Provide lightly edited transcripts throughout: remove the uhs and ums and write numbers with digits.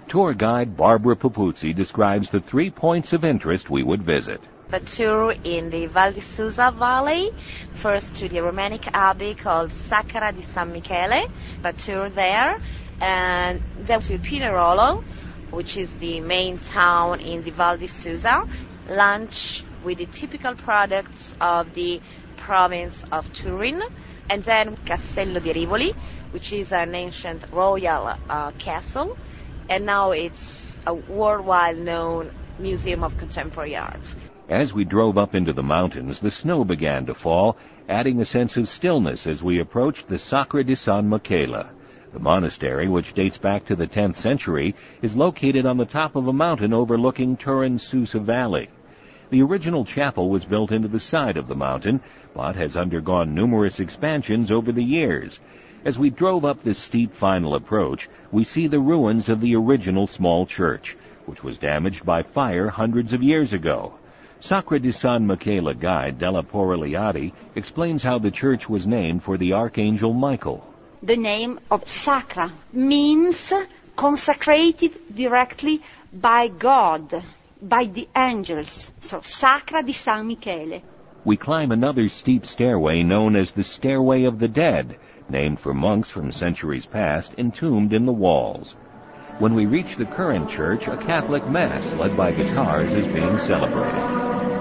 Tour guide Barbara Papuzzi describes the 3 points of interest we would visit. A tour in the Val di Susa Valley, first to the Romanic abbey called Sacra di San Michele, a tour there, and then to Pinerolo, which is the main town in the Val di Susa, lunch with the typical products of the province of Turin, and then Castello di Rivoli, which is an ancient royal castle, and now it's a worldwide known museum of contemporary art. As we drove up into the mountains, the snow began to fall, adding a sense of stillness as we approached the Sacra di San Michele. The monastery, which dates back to the 10th century, is located on the top of a mountain overlooking Turin's Susa Valley. The original chapel was built into the side of the mountain, but has undergone numerous expansions over the years. As we drove up this steep final approach, we see the ruins of the original small church, which was damaged by fire hundreds of years ago. Sacra di San Michele guide Della Poreliati explains how the church was named for the Archangel Michael. The name of Sacra means consecrated directly by God, by the angels. So Sacra di San Michele. We climb another steep stairway known as the Stairway of the Dead, named for monks from centuries past entombed in the walls. When we reach the current church, a Catholic Mass led by guitars is being celebrated.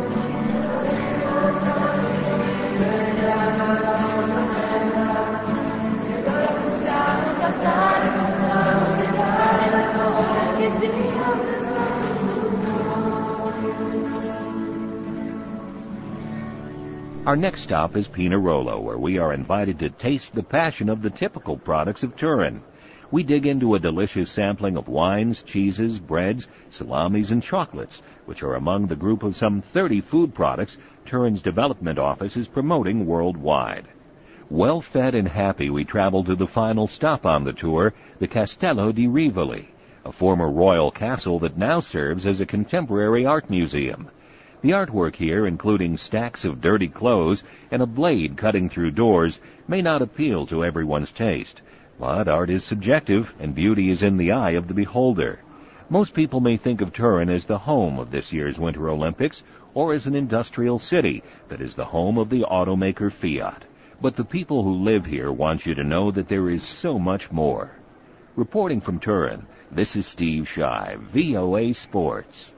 Our next stop is Pinerolo, where we are invited to taste the passion of the typical products of Turin. We dig into a delicious sampling of wines, cheeses, breads, salamis, and chocolates, which are among the group of some 30 food products Turin's development office is promoting worldwide. Well fed and happy, we travel to the final stop on the tour, the Castello di Rivoli, a former royal castle that now serves as a contemporary art museum. The artwork here, including stacks of dirty clothes and a blade cutting through doors, may not appeal to everyone's taste. But art is subjective, and beauty is in the eye of the beholder. Most people may think of Turin as the home of this year's Winter Olympics, or as an industrial city that is the home of the automaker Fiat. But the people who live here want you to know that there is so much more. Reporting from Turin, this is Steve Shive, VOA Sports.